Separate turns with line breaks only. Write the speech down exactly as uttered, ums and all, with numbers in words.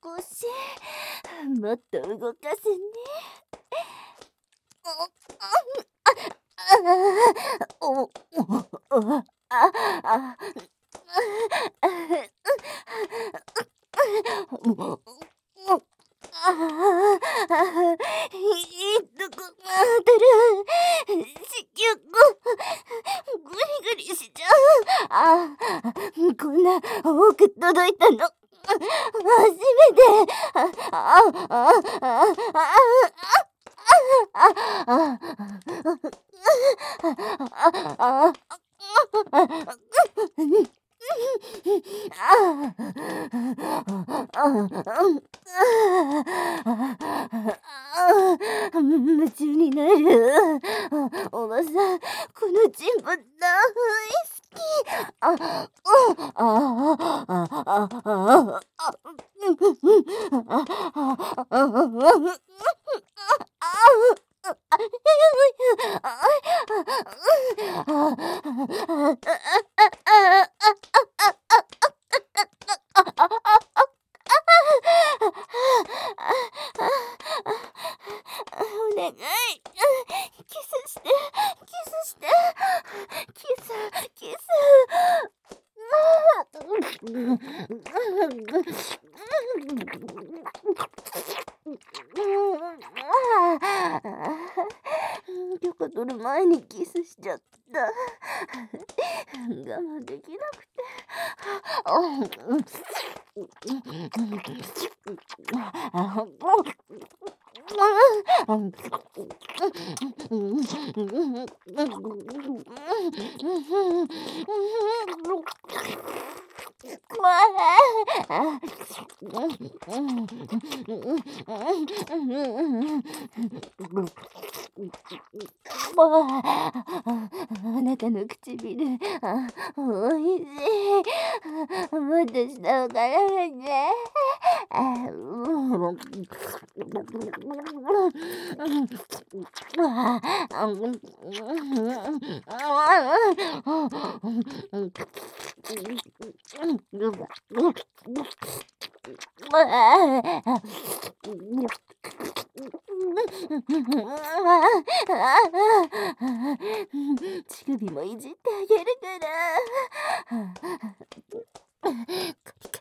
少しもっと動かすね。おおおおああもうああいいとこが当たる。子宮がグリグリしちゃう。ああこんな多く届いたの初めて。ああああああああ夢中になる。おばさん、このチンポ大好き。あ、あ、あ、あ、あ、あ、お願い、キスして、キスして、キス、キス。許可取る前にキスしちゃった。我慢できなくて。あなたの唇、あ、おいしい。もっと下をからめて。あ、うん。乳首もいじってあげるから。